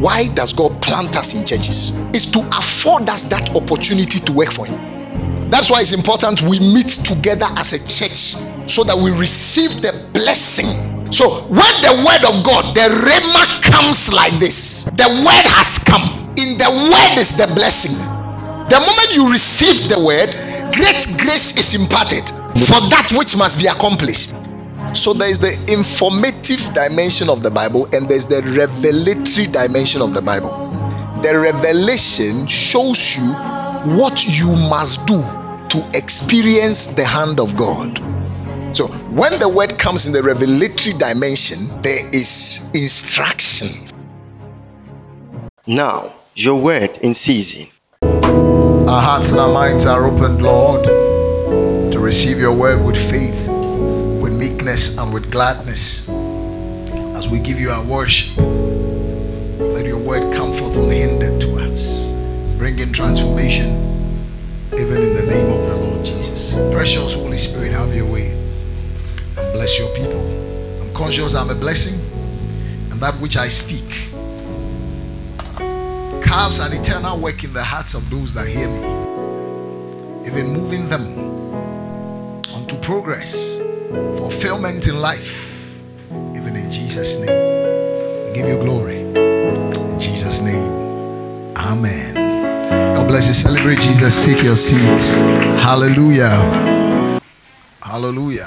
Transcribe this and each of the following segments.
Why does God plant us in churches? It's to afford us that opportunity to work for Him. That's why it's important we meet together as a church so that we receive the blessing. So when the word of God, the rhema, comes like this, the word has come. In the word is the blessing. The moment you receive the word, great grace is imparted for that which must be accomplished. So there is the informative dimension of the Bible and there's the revelatory dimension of the Bible. The revelation shows you what you must do to experience the hand of God. So when the word comes in the revelatory dimension, there is instruction. Now, your word in season. Our hearts and our minds are opened, Lord, to receive your word with faith, with meekness and with gladness. As we give you our worship, let your word come forth unhindered to us, bringing transformation even in the name of the Lord Jesus. Precious Holy Spirit, have your way and bless your people. I'm conscious I'm a blessing, and that which I speak carves an eternal work in the hearts of those that hear me, even moving them unto progress, fulfillment in life, even in Jesus' name. We give you glory. In Jesus' name, amen. God bless you. Celebrate Jesus. Take your seat. Hallelujah. Hallelujah.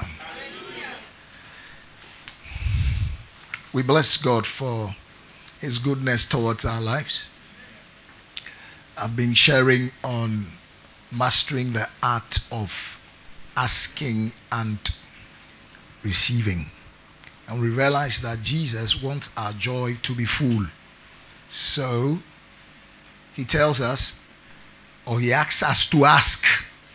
We bless God for His goodness towards our lives. I've been sharing on mastering the art of asking and receiving. And we realize that Jesus wants our joy to be full. So He tells us, or He asks us to ask.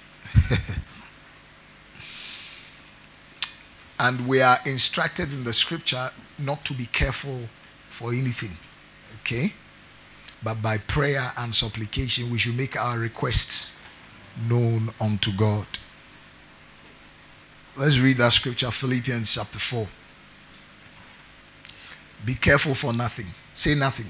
And we are instructed in the scripture not to be careful for anything. Okay? But by prayer and supplication, we should make our requests known unto God. Let's read that scripture, Philippians chapter 4. Be careful for nothing. Say nothing.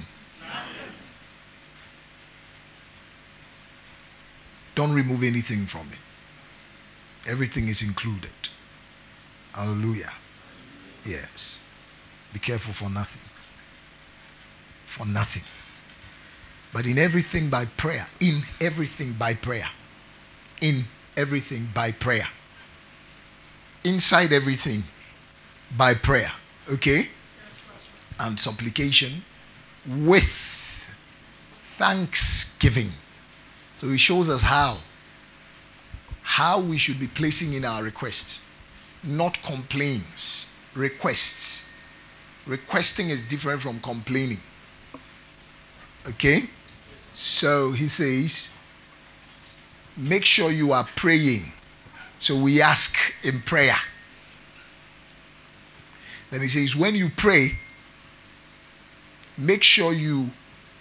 Don't remove anything from it. Everything is included. Hallelujah. Yes. Be careful for nothing. For nothing. But in everything by prayer. In everything by prayer. In everything by prayer. Inside everything by prayer. Okay? And supplication with thanksgiving. So He shows us how we should be placing in our requests. Not complaints. Requests. Requesting is different from complaining. Okay? So He says, make sure you are praying. So we ask in prayer. Then He says, when you pray, make sure you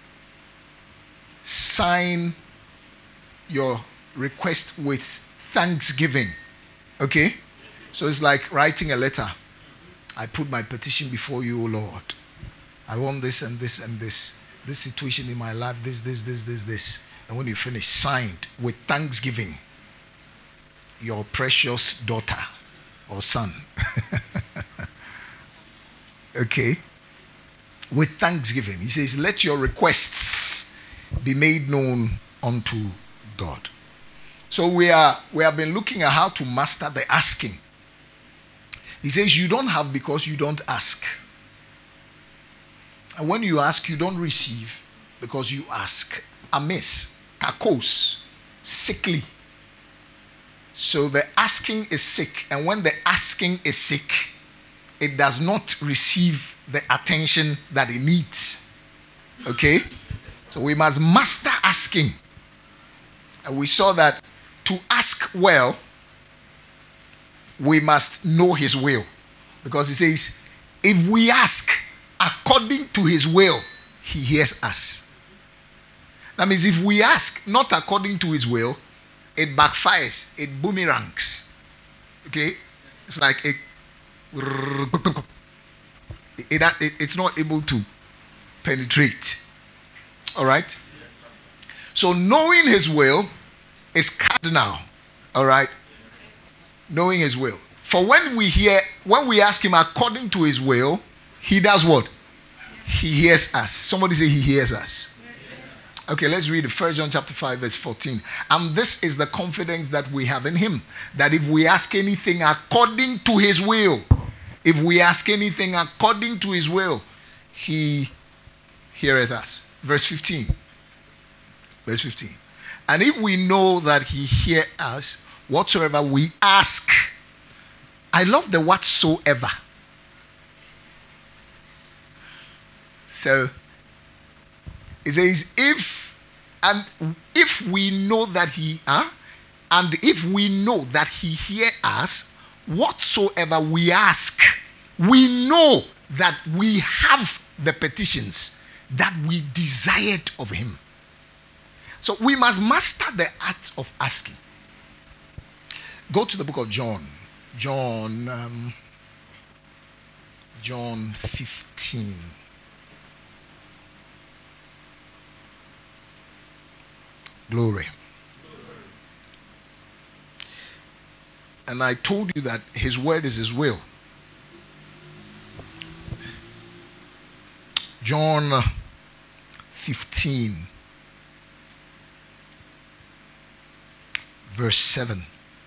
sign your request with thanksgiving. Okay? So it's like writing a letter. I put my petition before you, O Lord. I want this and this and this. This situation in my life, this. And when you finish, signed with thanksgiving. Your precious daughter or son. Okay? With thanksgiving. He says, let your requests be made known unto God. So we have been looking at how to master the asking. He says you don't have because you don't ask. And when you ask, you don't receive because you ask amiss, kakos, sickly. So the asking is sick. And when the asking is sick, it does not receive the attention that it needs. Okay? So we must master asking. And we saw that to ask well, we must know His will. Because He says, if we ask according to His will, He hears us. That means if we ask not according to His will, it backfires, it boomerangs. Okay? It's like it's not able to penetrate. All right? So knowing his will is cardinal. All right? Knowing his will. For when we ask him according to his will, he does what? He hears us. Somebody say he hears us. Okay, let's read 1 John chapter 5 verse 14. And this is the confidence that we have in him, that if we ask anything according to his will, he heareth us. Verse 15. And if we know that he hear us, whatsoever we ask. I love the whatsoever. So it says, if we know that he hear us, whatsoever we ask, we know that we have the petitions that we desired of him. So we must master the art of asking. Go to the book of John 15. Glory. And I told you that his word is his will. John 15, verse 7.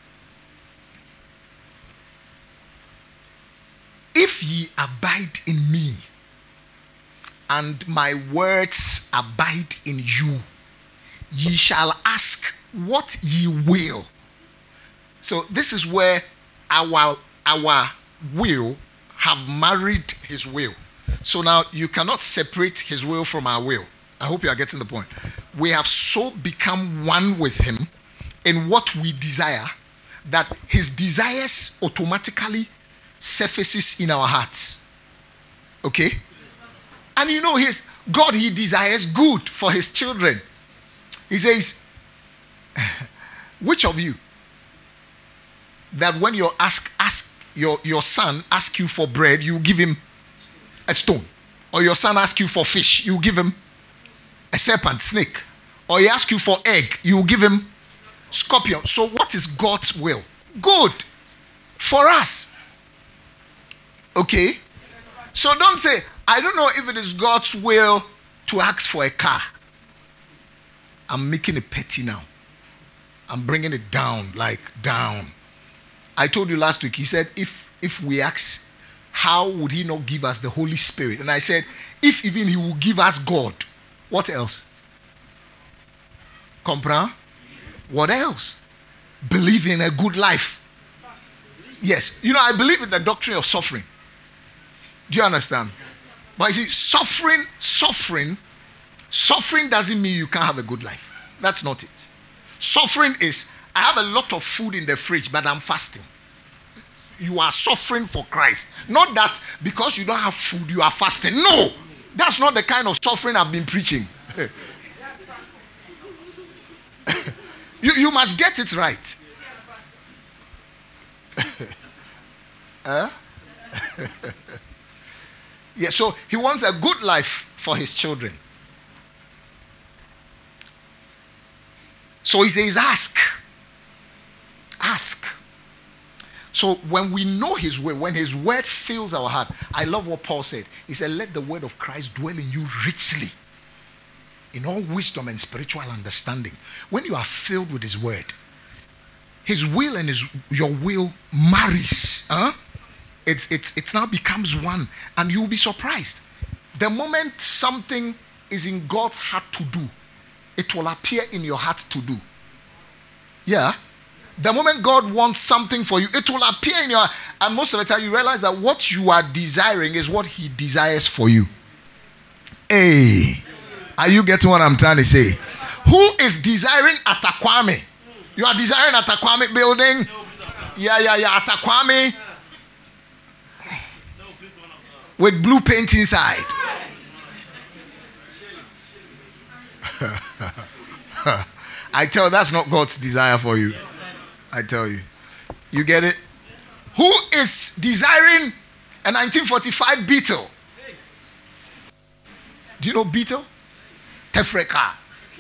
If ye abide in me, and my words abide in you, ye shall ask what ye will. So this is where our will have married his will. So now you cannot separate his will from our will. I hope you are getting the point. We have so become one with him in what we desire that his desires automatically surfaces in our hearts. Okay? And you know God, he desires good for his children. He says, which of you that when your son asks you for bread, you give him a stone? Or your son asks you for fish, you give him a serpent, snake? Or he asks you for egg, you give him scorpion? So what is God's will? Good for us. Okay? So don't say, I don't know if it is God's will to ask for a car. I'm making it petty now. I'm bringing it down, down. I told you last week, he said, if we ask, how would he not give us the Holy Spirit? And I said, if even he will give us God, what else? Comprehend? What else? Believe in a good life. Yes. You know, I believe in the doctrine of suffering. Do you understand? But you see, suffering doesn't mean you can't have a good life. That's not it. Suffering is, I have a lot of food in the fridge, but I'm fasting. You are suffering for Christ. Not that because you don't have food, you are fasting. No! That's not the kind of suffering I've been preaching. You must get it right. Yeah, so he wants a good life for his children. So he says, ask. Ask. So when we know his will, when his word fills our heart, I love what Paul said. He said, let the word of Christ dwell in you richly, in all wisdom and spiritual understanding. When you are filled with his word, his will and your will marries. It now becomes one, and you'll be surprised. The moment something is in God's heart to do, it will appear in your heart to do. Yeah. The moment God wants something for you, it will appear in your heart. And most of the time you realize that what you are desiring is what he desires for you. Hey, are you getting what I'm trying to say? Who is desiring Atakwame? You are desiring Atakwame building? Yeah, Atakwame. With blue paint inside. I tell you, that's not God's desire for you. I tell you. You get it? Who is desiring a 1945 Beetle? Do you know Beetle? Tefreka.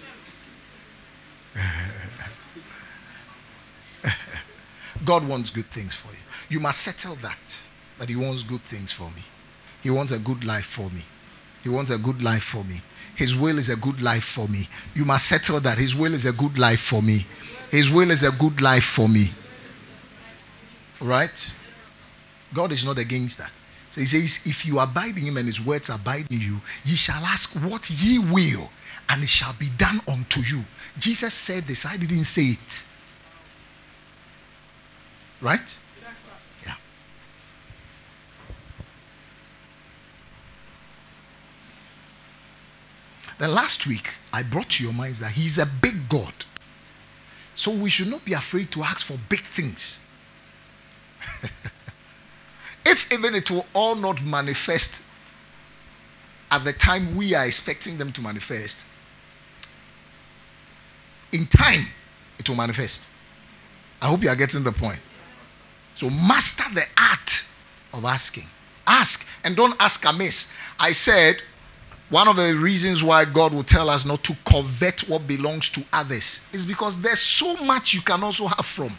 God wants good things for you. You must settle that he wants good things for me. He wants a good life for me. He wants a good life for me. His will is a good life for me. You must settle that his will is a good life for me. His will is a good life for me. Right? God is not against that. So he says, if you abide in him and his words abide in you, ye shall ask what ye will, and it shall be done unto you. Jesus said this. I didn't say it. Right? Yeah. Then last week, I brought to your minds that he's a big God. So we should not be afraid to ask for big things. If even it will all not manifest at the time we are expecting them to manifest, in time it will manifest. I hope you are getting the point. So master the art of asking. Ask and don't ask amiss. I said one of the reasons why God will tell us not to covet what belongs to others is because there's so much you can also have from.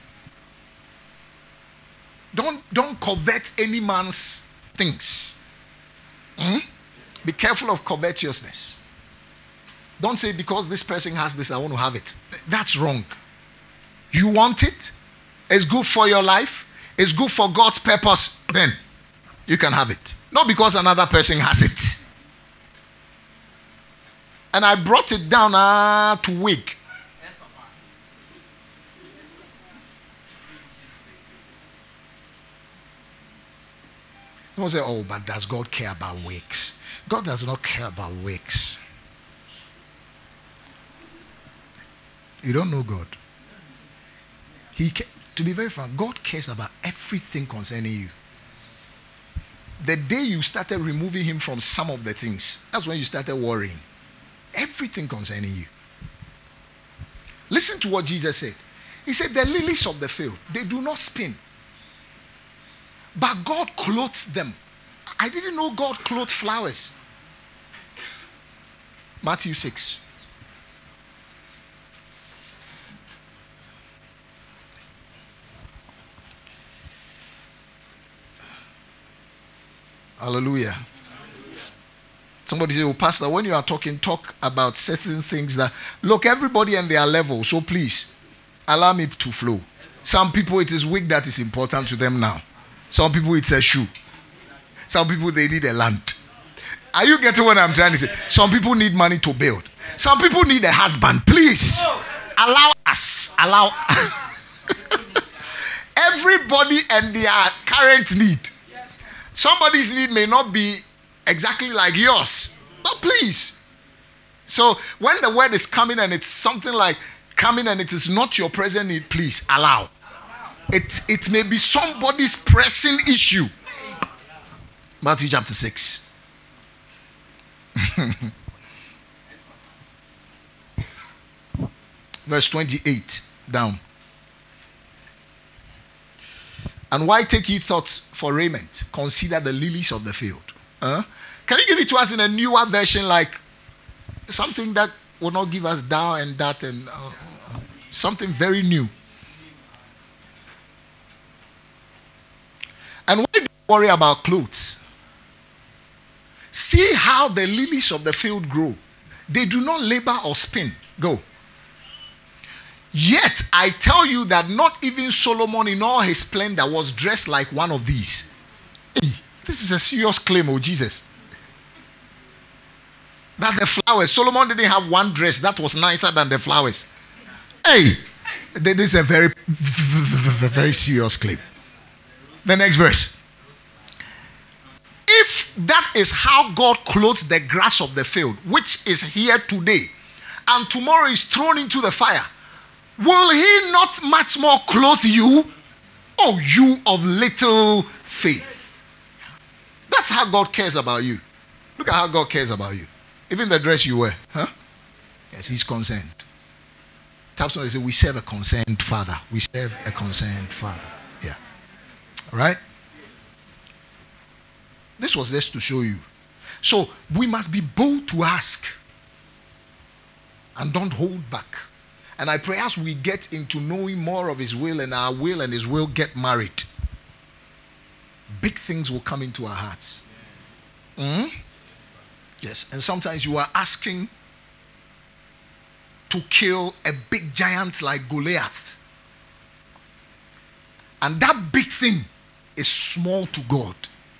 Don't covet any man's things. Be careful of covetousness. Don't say because this person has this, I want to have it. That's wrong. You want it? It's good for your life. It's good for God's purpose. Then you can have it. Not because another person has it. And I brought it down to wig. Someone say, oh, but does God care about wigs? God does not care about wigs. You don't know God. To be very frank, God cares about everything concerning you. The day you started removing him from some of the things, that's when you started worrying. Everything concerning you. Listen to what Jesus said. He said, the lilies of the field, they do not spin. But God clothes them. I didn't know God clothed flowers. Matthew 6. Hallelujah. Somebody say, oh, Pastor, when you are talking, talk about certain things that, look, everybody and their level, so please, allow me to flow. Some people, it is wig that is important to them now. Some people, it's a shoe. Some people, they need a land. Are you getting what I'm trying to say? Some people need money to build. Some people need a husband. Please, allow us. Allow everybody and their current need. Somebody's need may not be exactly like yours, but please. So when the word is coming and it's something like coming and it is not your present need, please allow. It may be somebody's pressing issue. Matthew chapter 6. Verse 28 down. And why take ye thought for raiment? Consider the lilies of the field. Can you give it to us in a newer version, like something that will not give us thou and that and something very new? And why do you worry about clothes? See how the lilies of the field grow. They do not labor or spin. Go. Yet I tell you that not even Solomon in all his splendor was dressed like one of these. Hey, this is a serious claim, oh Jesus. That the flowers, Solomon didn't have one dress that was nicer than the flowers. Hey, this is a very, very serious claim. The next verse. If that is how God clothes the grass of the field, which is here today, and tomorrow is thrown into the fire, will he not much more clothe you? Oh, you of little faith. That's how God cares about you. Look at how God cares about you. Even the dress you wear. Yes, he's concerned. Tap somebody say, we serve a concerned Father. We serve a concerned Father. Yeah. Right? This was just to show you. So we must be bold to ask. And don't hold back. And I pray as we get into knowing more of His will and our will and His will get married, big things will come into our hearts. Yes. And sometimes you are asking to kill a big giant like Goliath. And that big thing is small to God.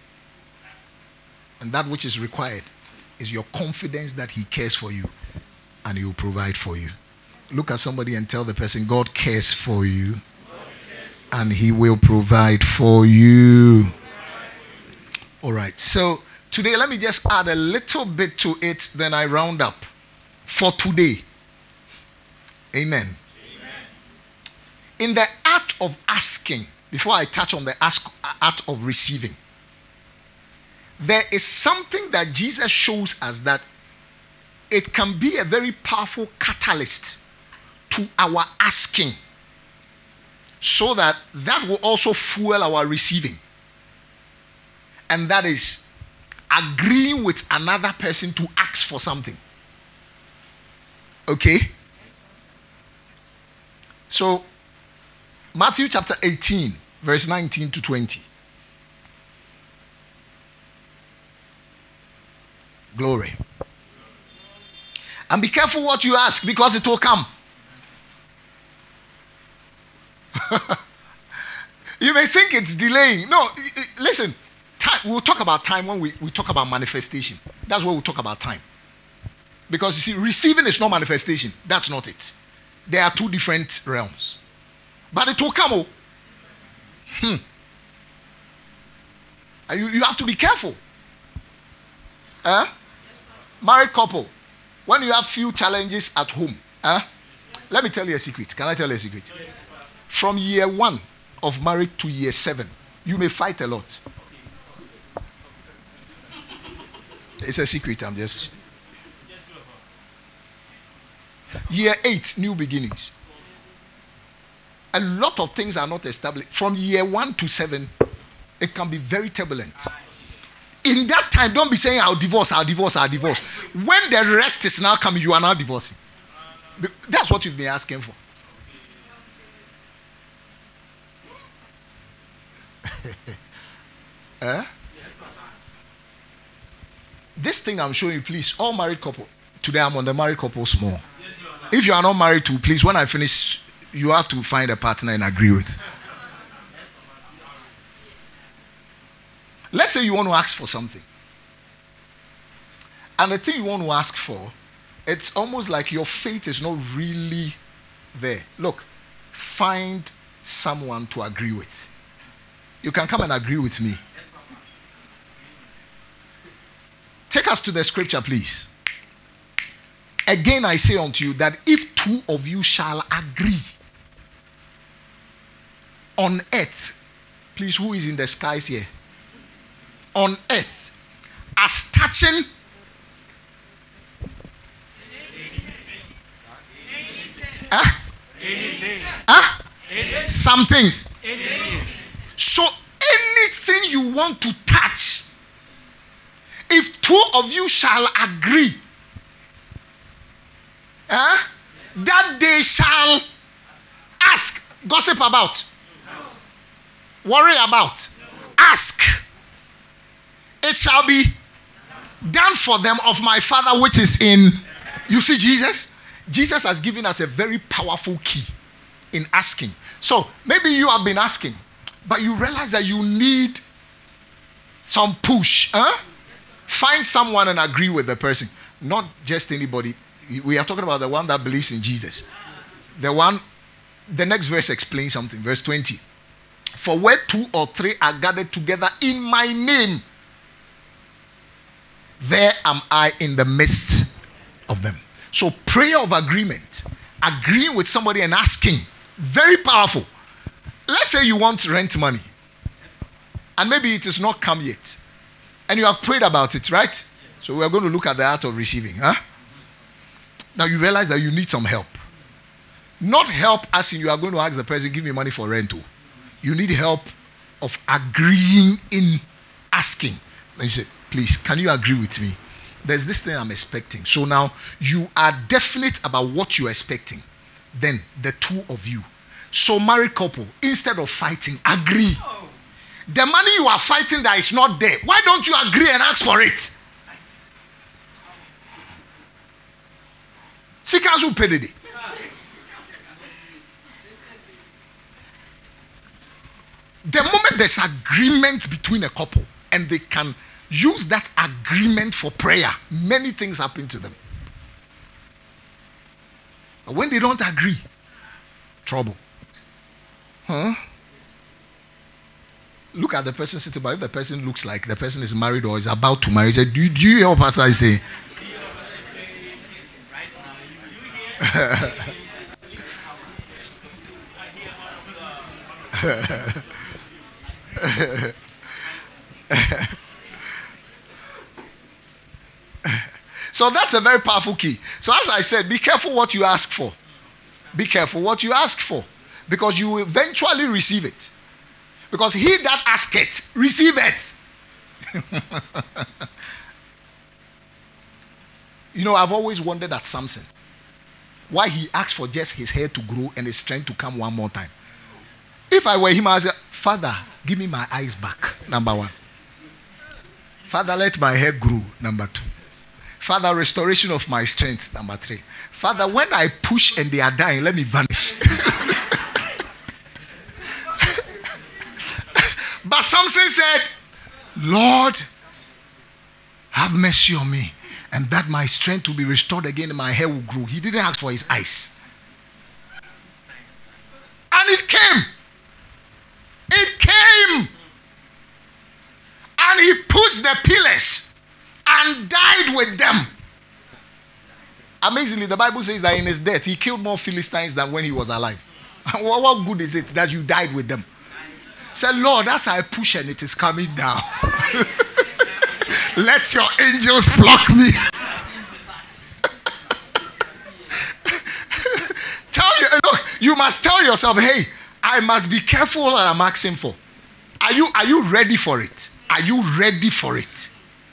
And that which is required is your confidence that He cares for you and He will provide for you. Look at somebody and tell the person, God cares for you and He will provide for you. All right. So today, let me just add a little bit to it, then I round up for today. Amen. In the art of asking, before I touch on the art of receiving, there is something that Jesus shows us that it can be a very powerful catalyst to our asking, so that will also fuel our receiving. And that is agreeing with another person to ask for something. Okay? So, Matthew chapter 18, verse 19 to 20. Glory. And be careful what you ask, because it will come. You may think it's delaying. No, listen. We'll talk about time when we talk about manifestation. That's where we'll talk about time. Because you see, receiving is not manifestation. That's not it. There are two different realms. But it will come. You have to be careful. Married couple, when you have few challenges at home, let me tell you a secret. Can I tell you a secret? From year 1 of marriage to year 7, you may fight a lot. It's a secret. I'm just. Year 8, new beginnings. A lot of things are not established. From year 1 to 7, it can be very turbulent. In that time, don't be saying, I'll divorce. When the rest is now coming, you are now divorcing. That's what you've been asking for. This thing I'm showing you, please, all married couple. Today I'm on the married couples more. If you are not married to, please, when I finish, you have to find a partner and agree with. Let's say you want to ask for something. And the thing you want to ask for, it's almost like your faith is not really there. Look, find someone to agree with. You can come and agree with me. Take us to the scripture, please. Again, I say unto you that if 2 of you shall agree on earth, please, who is in the skies here? On earth, as touching some things. So anything you want to touch, if 2 of you shall agree, that they shall ask, gossip about, worry about, ask, it shall be done for them of my Father which is in. You see, Jesus has given us a very powerful key in asking. So maybe you have been asking, but you realize that you need some push. Find someone and agree with the person. Not just anybody. We are talking about the one that believes in Jesus. The next verse explains something. Verse 20. For where 2 or 3 are gathered together in my name, there am I in the midst of them. So prayer of agreement, agreeing with somebody and asking, very powerful. Let's say you want rent money and maybe it has not come yet and you have prayed about it, right? So we are going to look at the art of receiving. Now you realize that you need some help. Not help as in you are going to ask the person, give me money for rent. You need help of agreeing in asking. And you say, please, can you agree with me there's this thing I'm expecting. So now you are definite about what you're expecting. Then the two of you. So married couple, instead of fighting, agree. The money you are fighting that is not there, why don't you agree and ask for it? See, council paid it. The moment there's agreement between a couple and they can use that agreement for prayer, many things happen to them. But when they don't agree, trouble. Look at the person sitting by. If the person looks like the person is married or is about to marry, say, do you hear what Pastor is saying? So that's a very powerful key. So as I said, be careful what you ask for. Be careful what you ask for. Because you will eventually receive it. Because he that asketh, receiveth. You know, I've always wondered at Samson why he asked for just his hair to grow and his strength to come one more time. If I were him, I would say, Father, give me my eyes back, number one. Father, let my hair grow, number two. Father, restoration of my strength, number three. Father, when I push and they are dying, let me vanish. But Samson said, Lord, have mercy on me, and that my strength will be restored again and my hair will grow. He didn't ask for his eyes. And it came. It came. And he pushed the pillars and died with them. Amazingly, the Bible says that in his death, he killed more Philistines than when he was alive. What good is it that you died with them? Say, Lord, as I push and it is coming down, let your angels block me. You must tell yourself, hey, I must be careful what I'm asking for. Are you ready for it? Are you ready for it?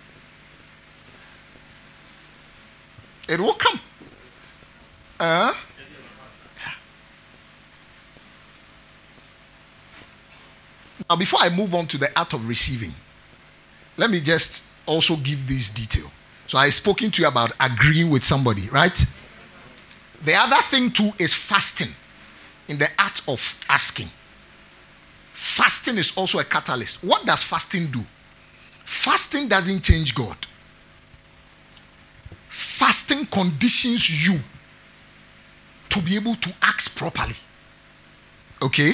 It will come. Now, before I move on to the art of receiving, let me just also give this detail. So I've spoken to you about agreeing with somebody, right? The other thing too is fasting in the art of asking. Fasting is also a catalyst. What does fasting do? Fasting doesn't change God. Fasting conditions you to be able to ask properly. Okay?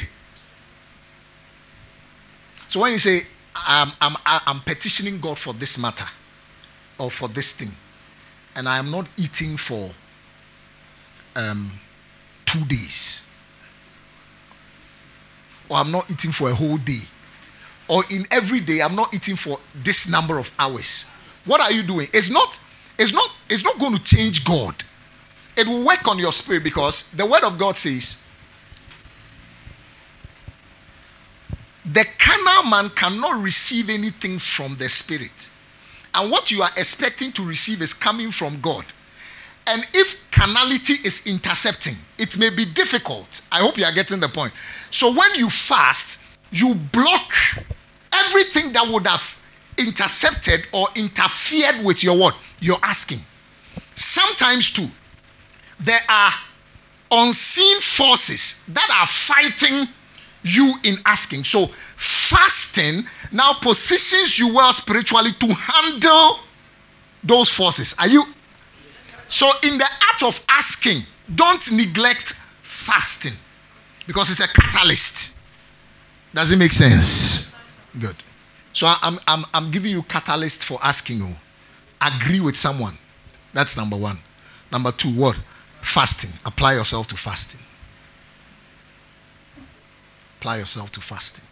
So when you say, I'm petitioning God for this matter or for this thing, and I am not eating for 2 days, or I'm not eating for a whole day, or in every day I'm not eating for this number of hours, what are you doing? It's not going to change God. It will work on your spirit, because the word of God says the carnal man cannot receive anything from the spirit. And what you are expecting to receive is coming from God. And if carnality is intercepting, it may be difficult. I hope you are getting the point. So when you fast, you block everything that would have intercepted or interfered with your what? Your asking. Sometimes too, there are unseen forces that are fighting you in asking. So fasting now positions you well spiritually to handle those forces. Are you? So in the art of asking, don't neglect fasting, because it's a catalyst. Does it make sense? Good. So I'm giving you catalyst for asking you. Agree with someone. That's number one. Number two, what? Fasting. Apply yourself to fasting. Apply yourself to fasting.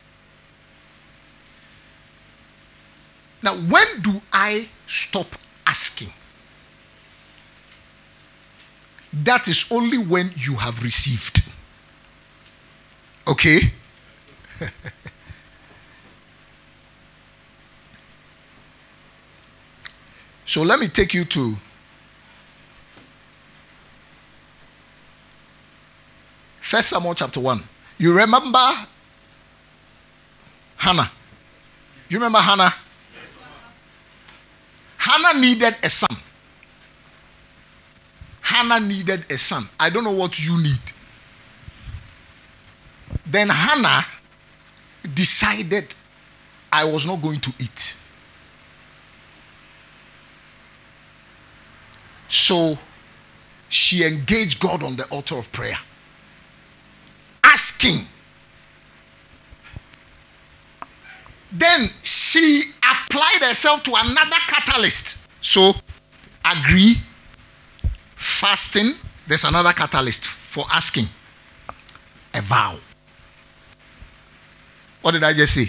Now, when do I stop asking? That is only when you have received. Okay? So let me take you to First Samuel chapter 1. You remember Hannah? You remember Hannah? Hannah needed a son. Hannah needed a son. I don't know what you need. Then Hannah decided, I was not going to eat. So she engaged God on the altar of prayer, asking. Then she applied herself to another catalyst. So, agree, fasting, there's another catalyst for asking. A vow. What did I just say?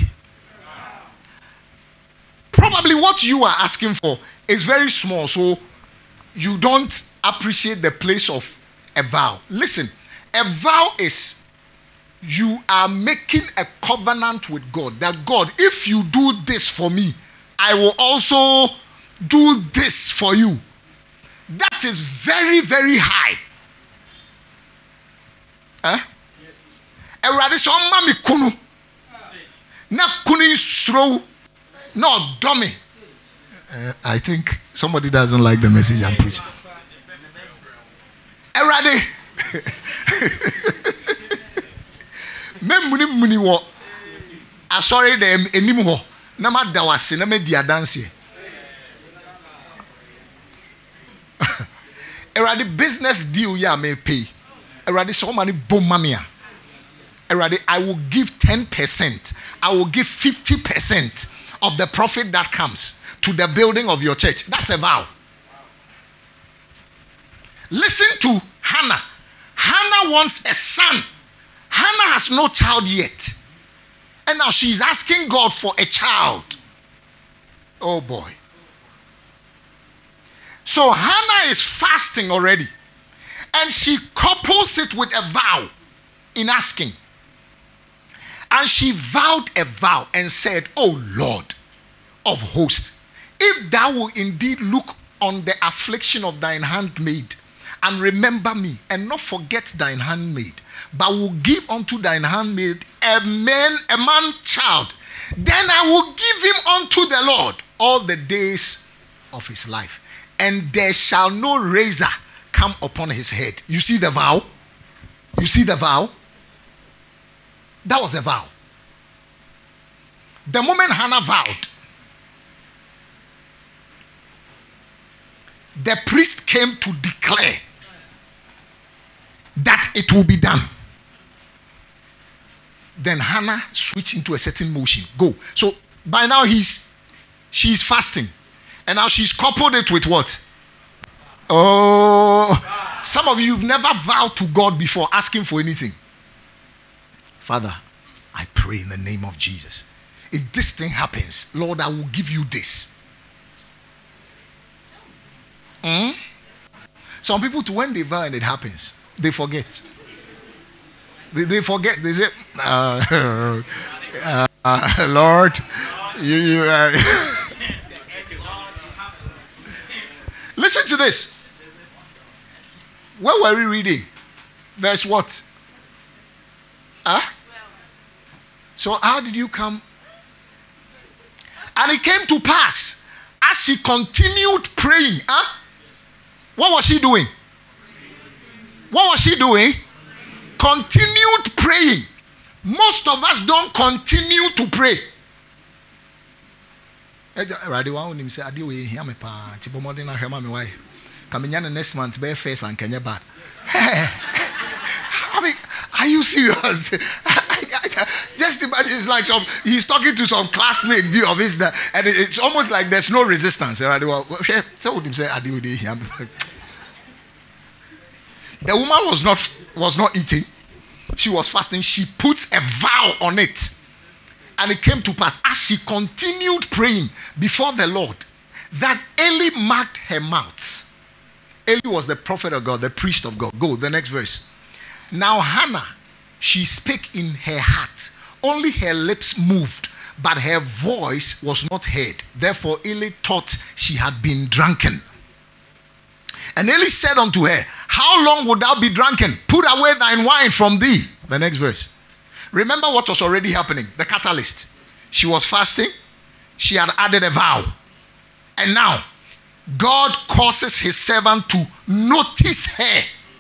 Probably what you are asking for is very small, so you don't appreciate the place of a vow. Listen, a vow is you are making a covenant with God that God, if you do this for me, I will also do this for you. That is very, very high. Erade so ma me kunu. Na kunu slow. No dummy. I think somebody doesn't like the message I'm preaching. Erade. Muni wo asori dem enim ho na ma da wase na ma di adanse. Erade business deal ya me pay. Erade so many bom mamia. Erade I will give 10%. I will give 50% of the profit that comes to the building of your church. That's a vow. Listen to Hannah. Hannah wants a son. Hannah has no child yet. And now she's asking God for a child. Oh boy. So Hannah is fasting already. And she couples it with a vow in asking. And she vowed a vow and said, "Oh Lord of hosts, if thou will indeed look on the affliction of thine handmaid, and remember me, and not forget thine handmaid, but will give unto thine handmaid a man child, then I will give him unto the Lord all the days of his life, and there shall no razor come upon his head." You see the vow? You see the vow? That was a vow. The moment Hannah vowed, the priest came to declare that it will be done. Then Hannah switched into a certain motion. Go. So by now she's fasting. And now she's coupled it with what? Oh, some of you have never vowed to God before asking for anything. Father, I pray in the name of Jesus. If this thing happens, Lord, I will give you this. Some people, when they vow and it happens, they forget. They forget. They say, Lord, you listen to this. Where were we reading? Verse what? So how did you come? And it came to pass as she continued praying. What was she doing? What was she doing? Continued praying. Most of us don't continue to pray. I mean, are you serious? Just imagine, it's like he's talking to some classmate of his, and it's almost like there's no resistance. The woman was not eating. She was fasting. She puts a vow on it. And it came to pass as she continued praying before the Lord that Eli marked her mouth. Eli was the prophet of God, the priest of God. Go, the next verse. Now Hannah, she spake in her heart. Only her lips moved, but her voice was not heard. Therefore Eli thought she had been drunken. And Eli said unto her, how long would thou be drunken? Put away thine wine from thee. The next verse. Remember what was already happening, the catalyst. She was fasting. She had added a vow. And now, God causes his servant to notice her.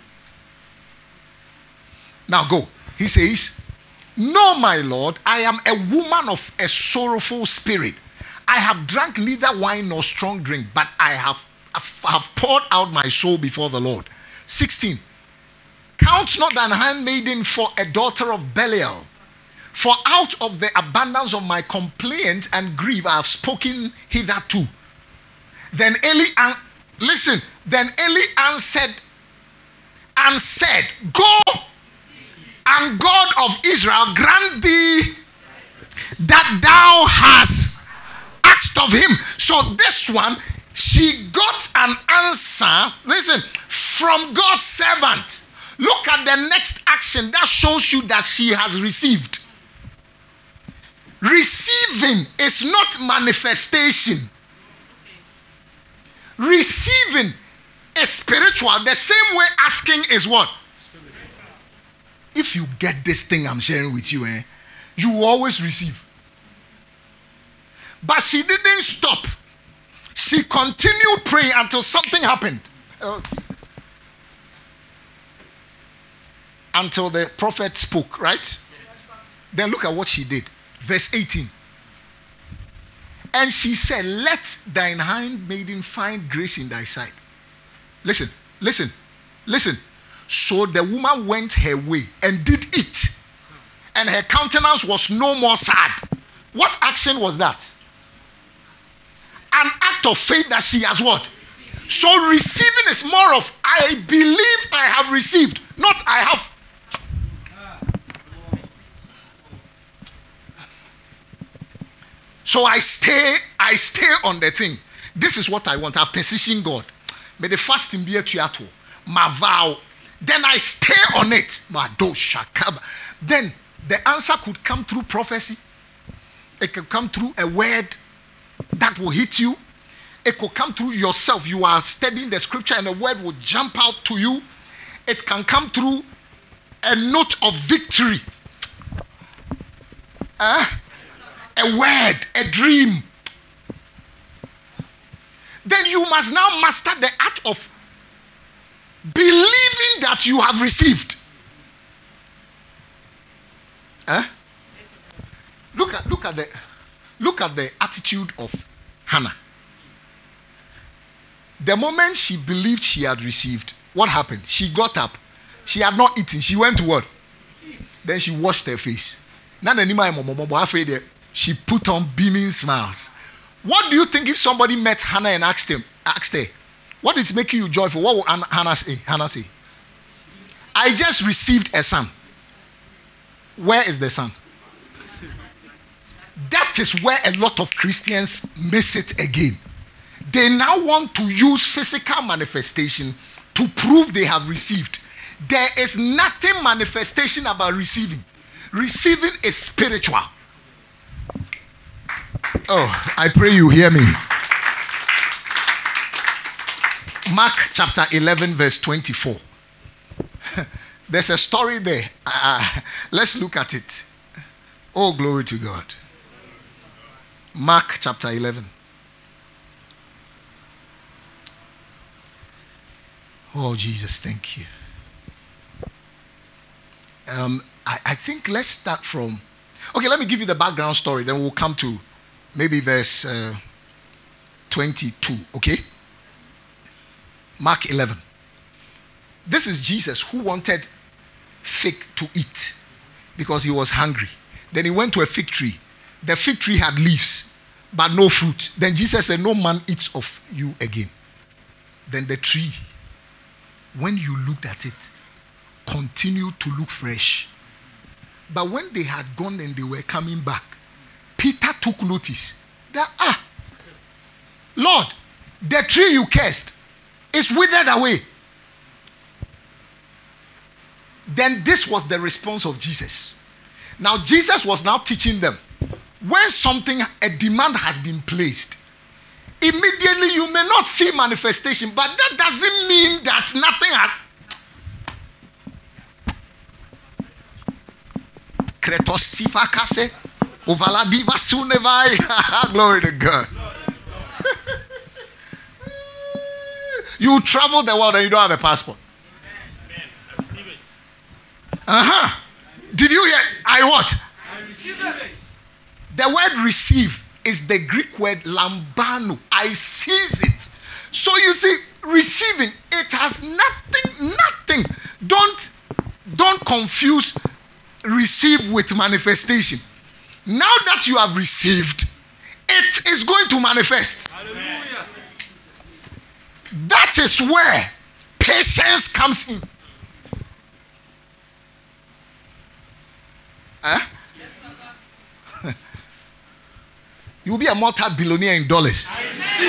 Now go. He says, no, my Lord, I am a woman of a sorrowful spirit. I have drunk neither wine nor strong drink, but I have poured out my soul before the Lord. 16. Count not thine handmaiden for a daughter of Belial, for out of the abundance of my complaint and grief I have spoken hitherto. Then Eli answered and said, go, and God of Israel grant thee that thou hast asked of him. So this one, she got an answer, listen, from God's servant. Look at the next action that shows you that she has received. Receiving is not manifestation. Receiving is spiritual. The same way asking is what? If you get this thing I'm sharing with you, you will always receive. But she didn't stop. She continued praying until something happened. Oh, Jesus. Until the prophet spoke, right? Then look at what she did. Verse 18. And she said, let thine handmaiden find grace in thy sight. Listen. So the woman went her way and did it. And her countenance was no more sad. What action was that? An act of faith that she has what? So receiving is more of, I believe I have received, not I have. So I stay on the thing. This is what I want. I've positioned God. May the fasting be a tuato. My vow. Then I stay on it. Then the answer could come through prophecy. It could come through a word that will hit you. It could come through yourself. You are studying the scripture and the word will jump out to you. It can come through a note of victory. A word, a dream. Then you must now master the art of believing that you have received. Look at the attitude of Hannah. The moment she believed she had received, what happened? She got up. She had not eaten. She went to what? Then she washed her face. Afraid she put on beaming smiles. What do you think if somebody met Hannah and asked her, what is making you joyful? What would Hannah say? I just received a son. Where is the son? That is where a lot of Christians miss it again. They now want to use physical manifestation to prove they have received. There is nothing manifestation about receiving. Receiving is spiritual. Oh, I pray you hear me. Mark chapter 11 verse 24. There's a story there. Let's look at it. Oh, glory to God. Mark chapter 11. Oh, Jesus, thank you. I think let's start from... Okay, let me give you the background story. Then we'll come to maybe verse 22, okay? Mark 11. This is Jesus who wanted fig to eat because he was hungry. Then he went to a fig tree. The fig tree had leaves, but no fruit. Then Jesus said, no man eats of you again. Then the tree, when you looked at it, continued to look fresh. But when they had gone and they were coming back, Peter took notice that, Lord, the tree you cursed is withered away. Then this was the response of Jesus. Now Jesus was now teaching them, when a demand has been placed, immediately you may not see manifestation, but that doesn't mean that nothing has. Glory to God. You travel the world and you don't have a passport. Did you hear? I what? I receive it. The word receive is the Greek word lambano. I seize it. So you see, receiving, it has nothing. Don't confuse receive with manifestation. Now that you have received, it is going to manifest. Hallelujah. That is where patience comes in. You'll be a multi-billionaire in dollars. I receive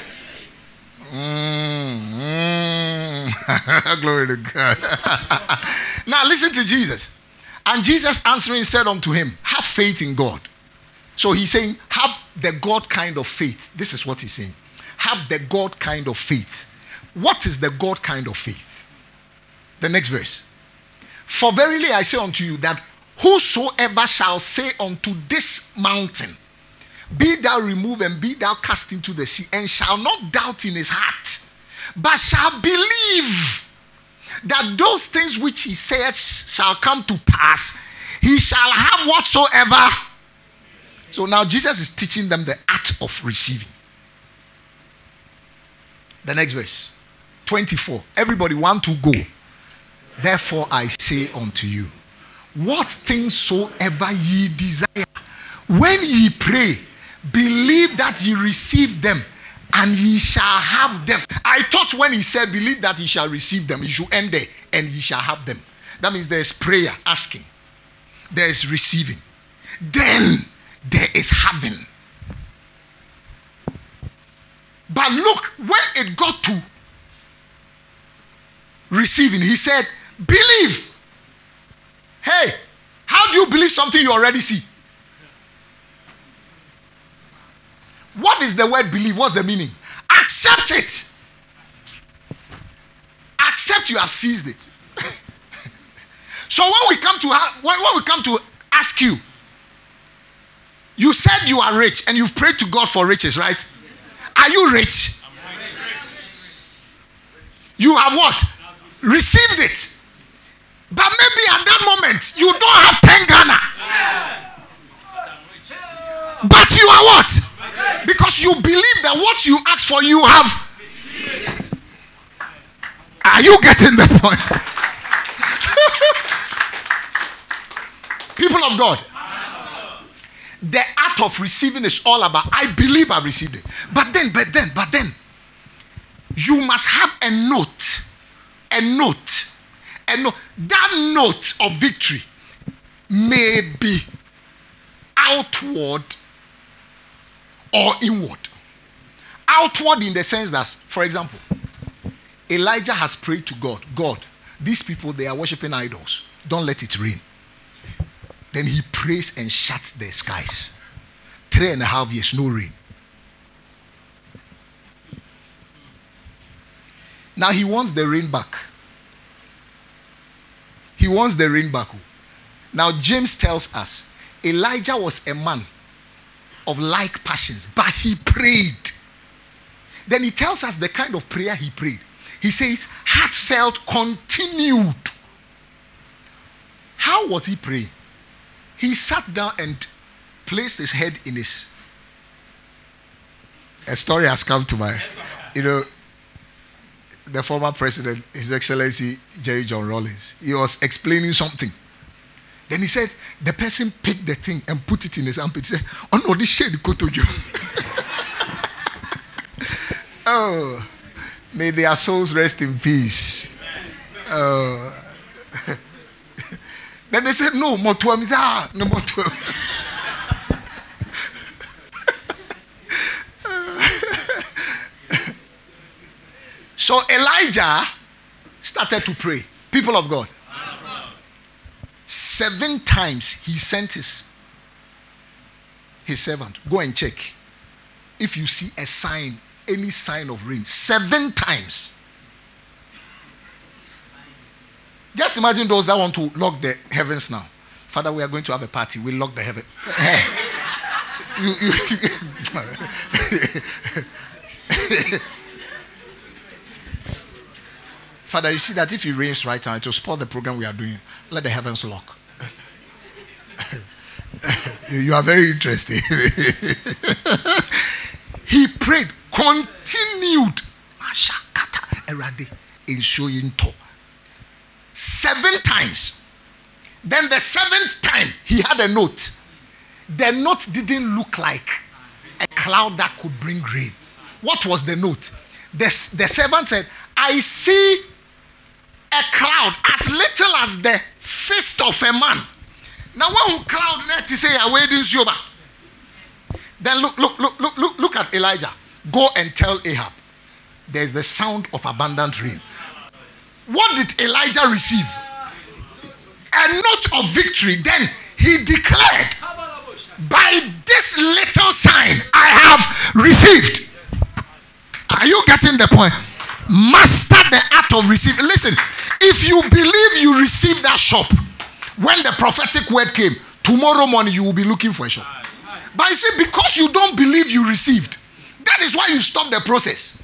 it. Glory to God. Now listen to Jesus. And Jesus answering said unto him, have faith in God. So he's saying, have the God kind of faith. This is what he's saying. Have the God kind of faith. What is the God kind of faith? The next verse. For verily I say unto you that whosoever shall say unto this mountain, be thou removed and be thou cast into the sea, and shall not doubt in his heart, but shall believe that those things which he saith shall come to pass, he shall have whatsoever. So now Jesus is teaching them the art of receiving. The next verse, 24. Everybody want to go. Therefore I say unto you, what things soever ye desire, when ye pray, believe that ye receive them, and ye shall have them. I thought when he said believe that ye shall receive them, he should end there, and ye shall have them. That means there is prayer, asking. There is receiving. Then there is having. But look, when it got to receiving, he said, believe. Hey, how do you believe something you already see? What is the word believe? What's the meaning? Accept it. Accept you have seized it. So when we come to ask you, you said you are rich and you've prayed to God for riches, right? Are you rich? You have what? Received it. But maybe at that moment you don't have 10 Ghana. But you are what? Because you believe that what you ask for you have. Are you getting the point? People of God, the art of receiving is all about I believe I received it. But then you must have a note. That note of victory may be outward or inward. Outward in the sense that, for example, Elijah has prayed to God, God, these people, they are worshiping idols. Don't let it rain. Then he prays and shuts the skies. 3.5 years, no rain. Now he wants the rain back. He wants the rain back. Now James tells us, Elijah was a man of like passions, but he prayed. Then he tells us the kind of prayer he prayed. He says, heartfelt, continued. How was he praying? He sat down and placed his head in his. A story has come to mind. The former president, His Excellency Jerry John Rawlings, he was explaining something. Then he said, the person picked the thing and put it in his armpit. He said, oh no, this shade go to you. Oh, may their souls rest in peace. Then they said, no, more to him. He said, no more to him. So Elijah started to pray. People of God. 7 times he sent his his servant, go and check if you see a sign, any sign of rain. 7 times. Just imagine those that want to lock the heavens now. Father, we are going to have a party. We lock the heaven. Father, you see that if it rains right now, it will spoil the program we are doing. Let the heavens lock. You are very interesting. He prayed, continued. 7 times. Then the 7th time, he had a note. The note didn't look like a cloud that could bring rain. What was the note? The servant said, I see a cloud as little as the fist of a man. Now one cloud net to say awaiting Shoba. Then look at Elijah. Go and tell Ahab, there's the sound of abundant rain. What did Elijah receive? A note of victory. Then he declared, by this little sign I have received. Are you getting the point? Master the art of receiving. Listen, if you believe you received that shop, when the prophetic word came, tomorrow morning you will be looking for a shop. But you see, because you don't believe you received, that is why you stop the process.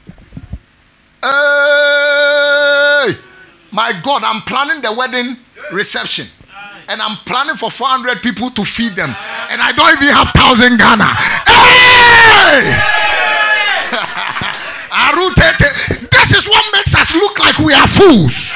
Hey, my God, I'm planning the wedding reception. And I'm planning for 400 people to feed them. And I don't even have 1,000 Ghana. Hey! This is what makes us look like we are fools.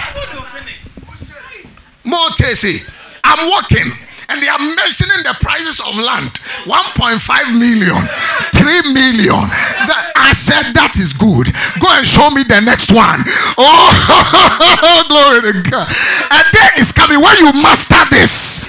Motesi, I'm working. And they are mentioning the prices of land. 1.5 million, 3 million. I said, that is good. Go and show me the next one. Oh, glory to God. A day is coming when you master this.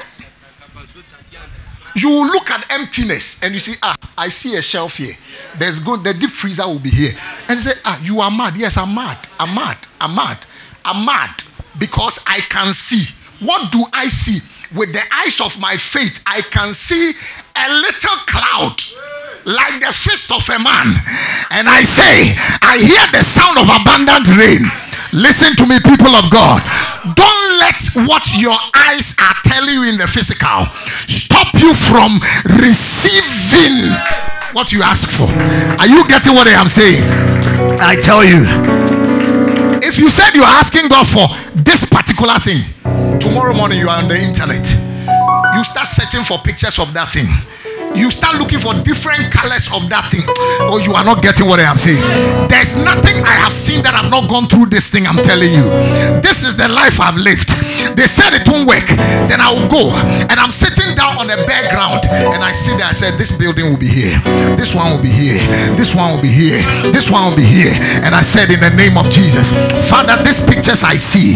You look at emptiness and you see, I see a shelf here. There's good, the deep freezer will be here. And you say, you are mad. Yes, I'm mad. I'm mad because I can see. What do I see? With the eyes of my faith, I can see a little cloud like the fist of a man. And I say, I hear the sound of abundant rain. Listen to me, people of God. Don't let what your eyes are telling you in the physical stop you from receiving what you ask for. Are you getting what I am saying? I tell you, if you said you are asking God for this particular thing, tomorrow morning you are on the internet. You start searching for pictures of that thing. You start looking for different colors of that thing. Oh, you are not getting what I am saying. There's nothing I have seen that I've not gone through this thing. I'm telling you. This is the life I've lived. They said it won't work. Then I will go. And I'm sitting down on a bare ground. And I see that I said, this building will be here. This one will be here. This one will be here. This one will be here. And I said, in the name of Jesus, Father, these pictures I see.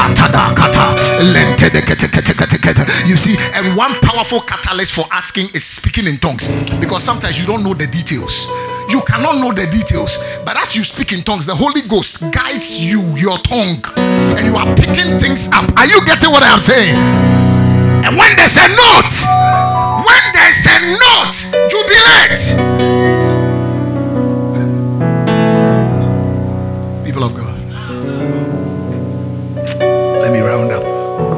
You see, and one powerful catalyst for asking is speaking in tongues, because sometimes you don't know the details. You cannot know the details, but as you speak in tongues, the Holy Ghost guides you, your tongue, and you are picking things up. Are you getting what I am saying? And when there's a note, jubilate. People of God, let me round up.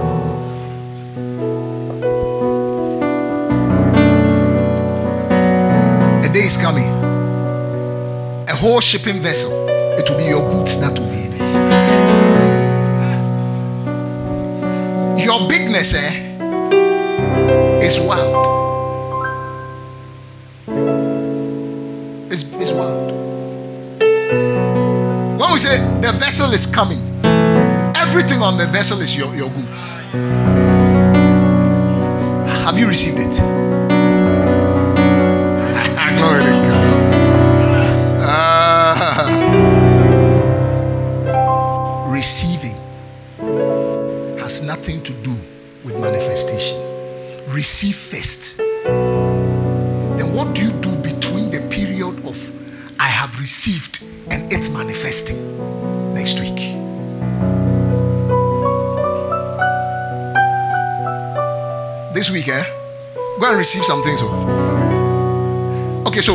Day is coming. A whole shipping vessel. It will be your goods that will be in it. Your bigness is wild. It's wild. When we say the vessel is coming, everything on the vessel is your goods. Have you received it? Glory to God. Receiving has nothing to do with manifestation. Receive first. Then what do you do between the period of I have received and it manifesting? Next week. This week, Go and receive some things. Okay, so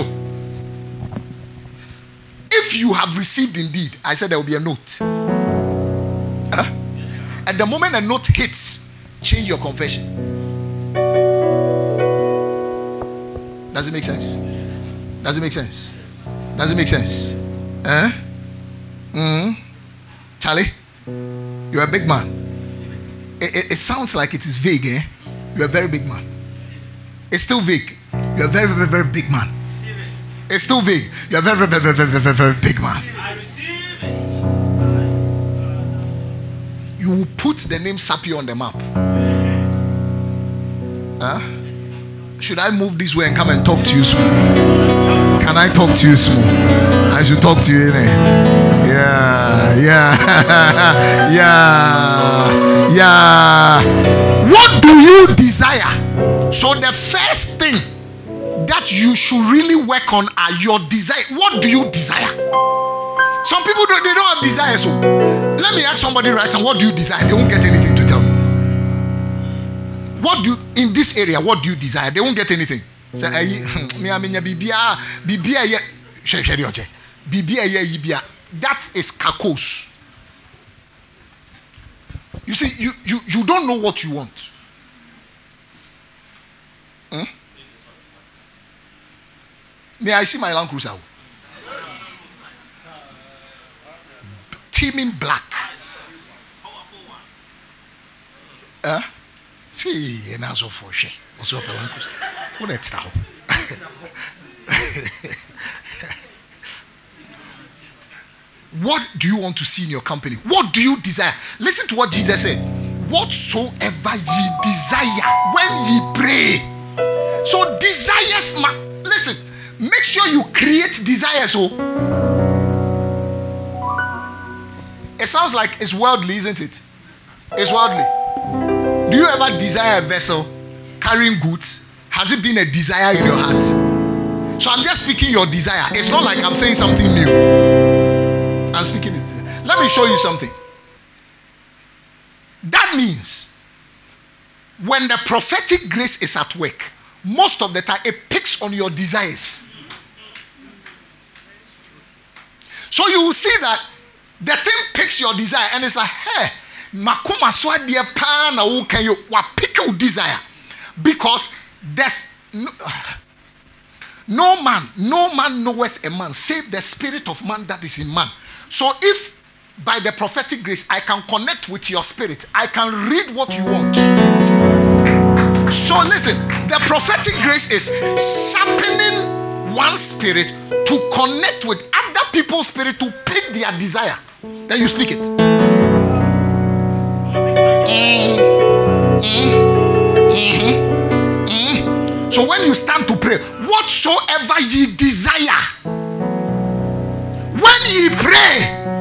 if you have received indeed, I said there will be a note. At the moment a note hits, change your confession. Does it make sense? Does it make sense? Does it make sense? Charlie, you're a big man. It sounds like it is vague, eh? You're a very big man. It's still vague. You're a very, very, very big man. It's still vague. You're a very, very, very, very, very, very big man. You will put the name Sapio on the map. Should I move this way and come and talk to you small? Can I talk to you small? I should talk to you, innit? Yeah. What do you desire? So the first thing that you should really work on are your desire. What do you desire? Some people they don't have desire. So let me ask somebody right now, what do you desire? They won't get anything to tell me. What do you, in this area, what do you desire? They won't get anything. Say, that is kakos. You see, you don't know what you want. May I see my Land Cruiser? Teeming black. See, and also for share. Also for Land Cruiser. What that's now? What do you want to see in your company? What do you desire? Listen to what Jesus said. Whatsoever ye desire when ye pray. So desires, listen, make sure you create desires. So it sounds like it's worldly, isn't it? It's worldly. Do you ever desire a vessel carrying goods? Has it been a desire in your heart? So I'm just speaking your desire. It's not like I'm saying something new. I'm speaking this. Let me show you something. That means when the prophetic grace is at work, most of the time it picks on your desires. So you will see that the thing picks your desire and it's like, hey, makuma swa dia pa na wo kan you wa pick your desire, because there's no man knoweth a man save the spirit of man that is in man. So if by the prophetic grace I can connect with your spirit, I can read what you want. So listen, the prophetic grace is sharpening one spirit to connect with other people's spirit to pick their desire. Then you speak it. So when you stand to pray, whatsoever ye desire, when ye pray,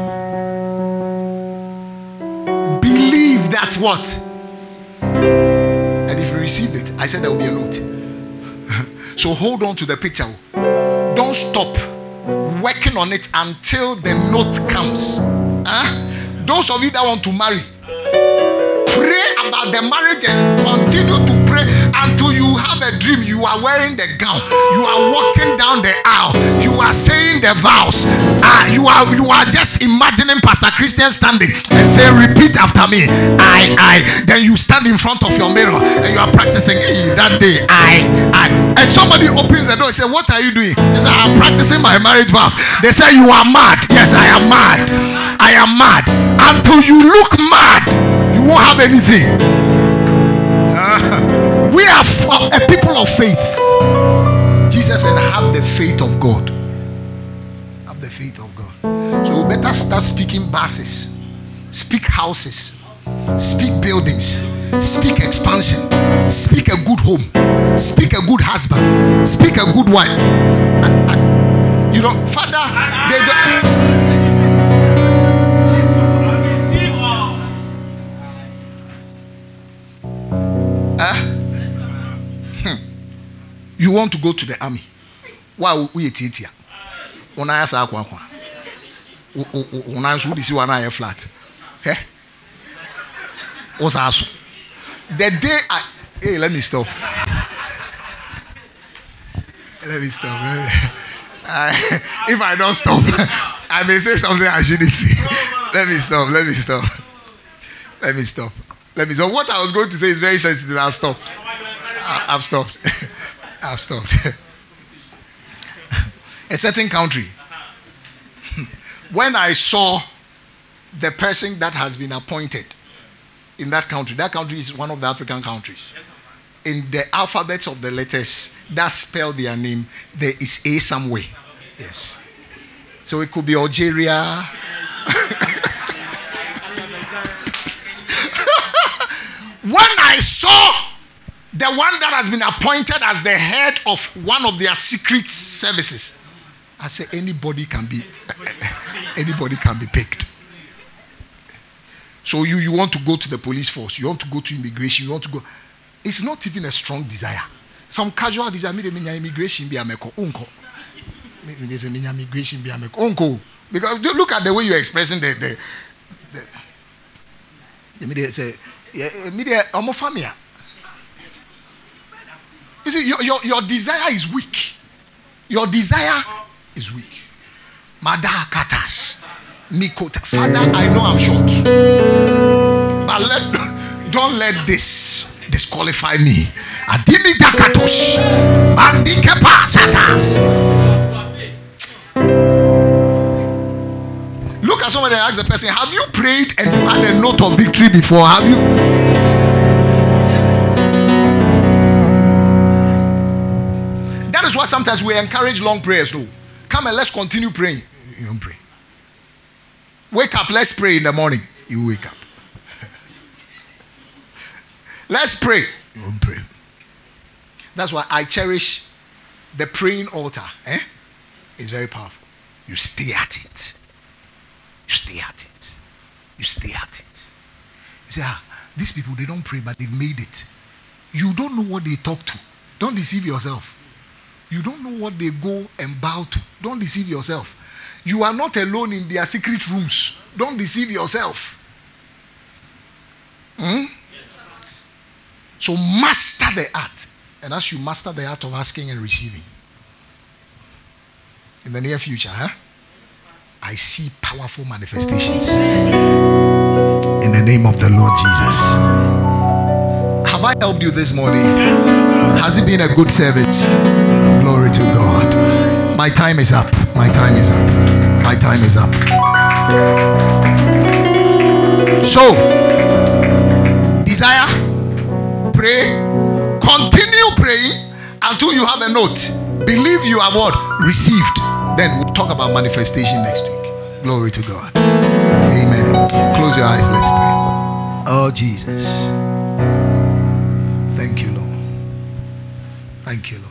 believe that what? And if you received it, I said there will be a note. So hold on to the picture. Don't stop working on it until the note comes. Those of you that want to marry, pray about the marriage and continue to pray until you have a dream. You are wearing the gown, you are walking down the aisle, you are saying the vows. You are just imagining Pastor Christian standing and saying, repeat after me. I. Then you stand in front of your mirror and you are practicing. That day, I. And somebody opens the door and says, what are you doing? They say, I'm practicing my marriage vows. They say, you are mad. Yes, I am mad. I am mad. Until you look mad, you won't have anything. We are a people of faith. Jesus said, have the faith of God. Have the faith of God. So we better start speaking buses, speak houses, speak buildings, speak expansion, speak a good home, speak a good husband, speak a good wife. You know, Father, they don't. You want to go to the army? Why we eat here? When I ask Aqua, when I see one eye flat, what's also the day I let me stop. Let me stop. If I don't stop, I may say something I shouldn't say. Let me stop. What I was going to say is very sensitive. I've stopped. I've stopped. A certain country. When I saw the person that has been appointed in that country is one of the African countries. In the alphabets of the letters that spell their name, there is A somewhere. Yes. So it could be Algeria. When I saw the one that has been appointed as the head of one of their secret services, I said anybody can be picked. So you want to go to the police force, you want to go to immigration, you want to go. It's not even a strong desire. Some casual desire, immigration be ameko unko. Immigration be ameko unko. Because look at the way you're expressing the say family. You see, your desire is weak. Your desire is weak. Mada katas. Mikota. Father, I know I'm short. But don't let this disqualify me. Adimi dakatos. Mandike pasatas. Look at somebody and ask the person, have you prayed and you had a note of victory before? Have you? That is why sometimes we encourage long prayers. No, come and let's continue praying. You don't pray. Wake up, let's pray in the morning. You wake up. Let's pray. You don't pray. That's why I cherish the praying altar. It's very powerful. You stay at it. You stay at it. You stay at it. You say, these people, they don't pray, but they've made it. You don't know what they talk to. Don't deceive yourself. You don't know what they go and bow to. Don't deceive yourself. You are not alone in their secret rooms. Don't deceive yourself. So master the art. And as you master the art of asking and receiving, in the near future, I see powerful manifestations. In the name of the Lord Jesus. Have I helped you this morning? Has it been a good service? Glory to God. My time is up. My time is up. My time is up. So, desire, pray, continue praying until you have a note. Believe you have what? Received. Then we'll talk about manifestation next week. Glory to God. Amen. Close your eyes. Let's pray. Oh, Jesus. Thank you, Lord. Thank you, Lord.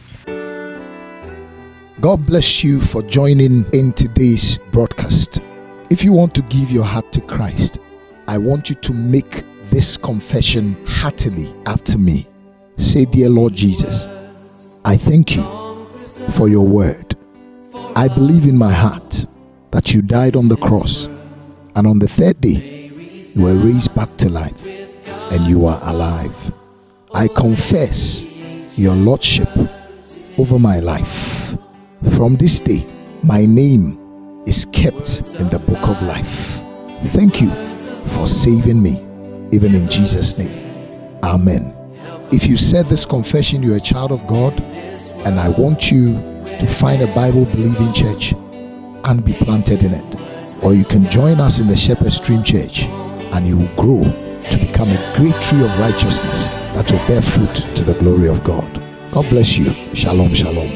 God bless you for joining in today's broadcast. If you want to give your heart to Christ, I want you to make this confession heartily after me. Say, dear Lord Jesus, I thank you for your word. I believe in my heart that you died on the cross, and on the third day you were raised back to life, and you are alive. I confess your lordship over my life. From this day, my name is kept in the book of life. Thank you for saving me, even in Jesus' name. Amen. If you said this confession, you're a child of God, and I want you to find a Bible-believing church and be planted in it. Or you can join us in the Shepherd Stream Church, and you will grow to become a great tree of righteousness that will bear fruit to the glory of God. God bless you. Shalom, shalom.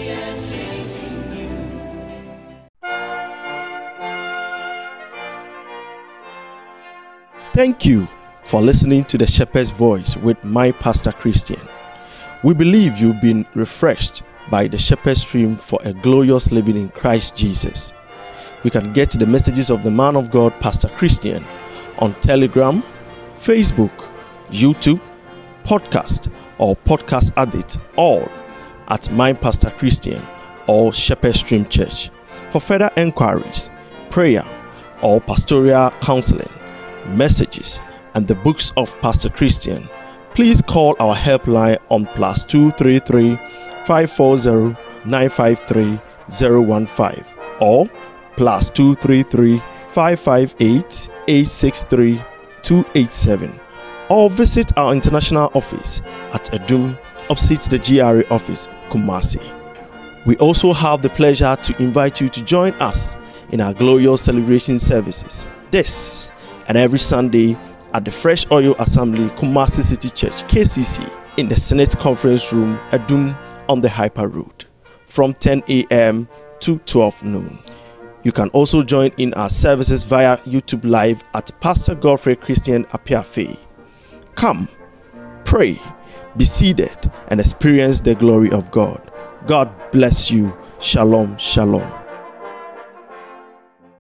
Thank you for listening to the Shepherd's Voice with my Pastor Christian. We believe you've been refreshed by the Shepherd Stream for a glorious living in Christ Jesus. You can get the messages of the man of God, Pastor Christian, on Telegram, Facebook, YouTube, podcast, or Podcast Addict, all at My Pastor Christian or Shepherd Stream Church. For further enquiries, prayer, or pastoral counseling, messages, and the books of Pastor Christian, please call our helpline on +233 540-953-015 or +233 558 863 287, or visit our international office at Adum, opposite the GRA office, Kumasi. We also have the pleasure to invite you to join us in our glorious celebration services this and every Sunday at the Fresh Oil Assembly, Kumasi City Church, KCC, in the Senate Conference Room, Adum, on the Hyper Road, from 10 a.m. to 12 noon. You can also join in our services via YouTube Live at Pastor Godfrey Christian Apiafe. Come, pray, be seated, and experience the glory of God. God bless you. Shalom, shalom.